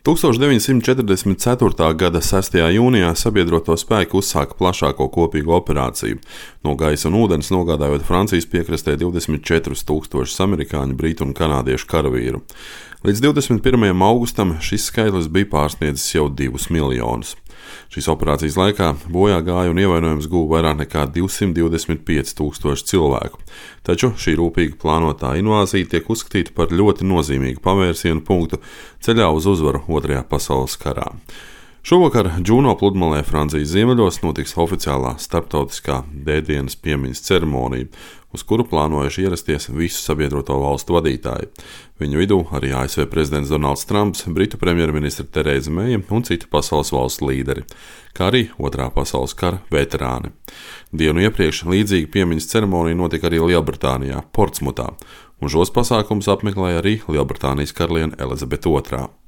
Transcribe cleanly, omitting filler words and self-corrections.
1944. gada 6. jūnijā sabiedroto spēki uzsāka plašāko kopīgu operāciju, no gaisa un ūdens nogādājot Francijas piekrastē 24,000 amerikāņu, britu un kanādiešu karavīru. Līdz 21. augustam šis skaitlis bija pārsniedzis jau 2 miljonus. Šīs operācijas laikā bojā gāja un ievainojums guva vairāk nekā 225,000 cilvēku, taču šī rūpīgi plānotā invāzija tiek uzskatīta par ļoti nozīmīgu pavērsienu punktu ceļā uz uzvaru Otrajā pasaules karā. Šovakar Džūno pludmalē Francijas ziemeļos notiks oficiālā starptautiskā D-dienas piemiņas ceremonija, uz kuru plānojuši ierasties visu sabiedroto valstu vadītāji. Viņu vidū arī ASV prezidents Donalds Trumps, Britu premjerministre Tereza Meija un citu pasaules valstu līderi, kā arī Otrā pasaules kara veterāni. Dienu iepriekš līdzīga piemiņas ceremonija notika arī Lielbritānijā, Portsmutā, un šos pasākumus apmeklēja arī Lielbritānijas karaliene Elizabete II.